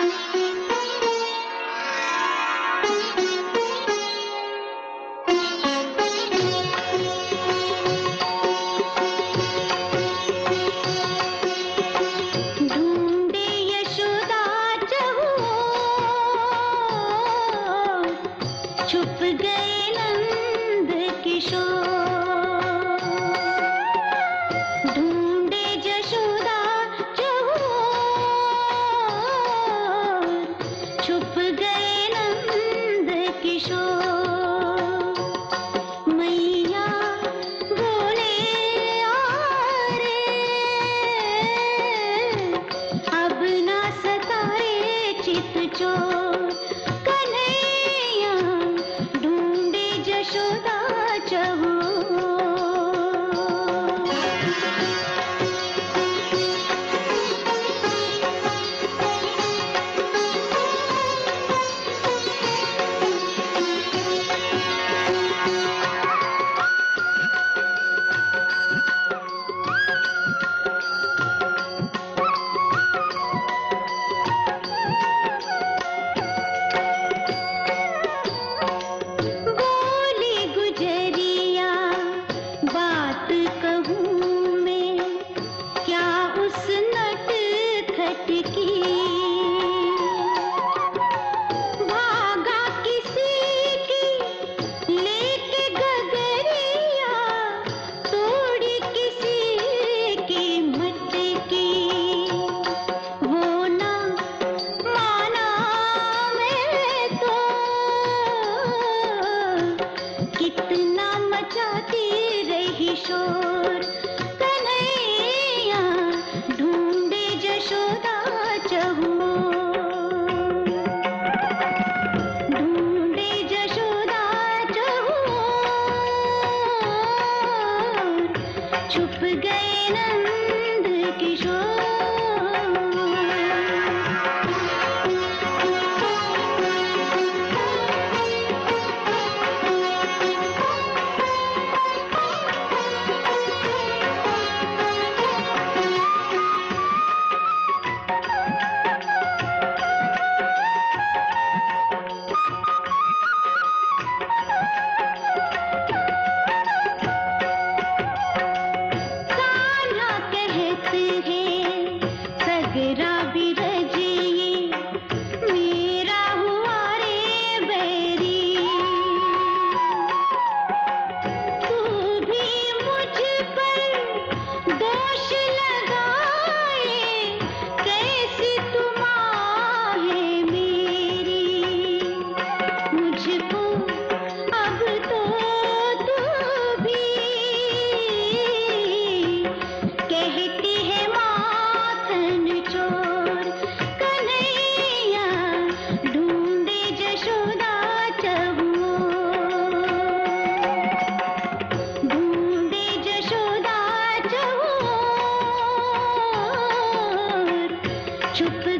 छुप गए नंद किशोर, ढूंढे जशोदा चहुओर, छुप गए नंद किशोर। मैया बोले आ रे, अब ना सताए चित चोर, कन्हैया ढूंढे जशोदा चहुओर। बोली गुजरिया बात कहूँ मैं क्या उस नटखट की, भागा किसी की लेके गगरिया, तोड़ी किसी की मटकी, वो ना माना मैं तो कितना मचाती रही शोर, कन्हैया ढूंढे जशोदा चहुओर, ढूंढे जशोदा चहुओर, छुप गए नंद किशोर। कान्हा कहते हैं सगरा बिरज ये मेरा हुआ रे बैरी, तू भी मुझ पर दोष लगाए, कैसी तुम आहे मेरी, मुझको अब तो तू भी कहती है माखन चोर, कन्हैया ढूंढे जशोदा चहुओर, ढूंढे जशोदा चहुओर, छुप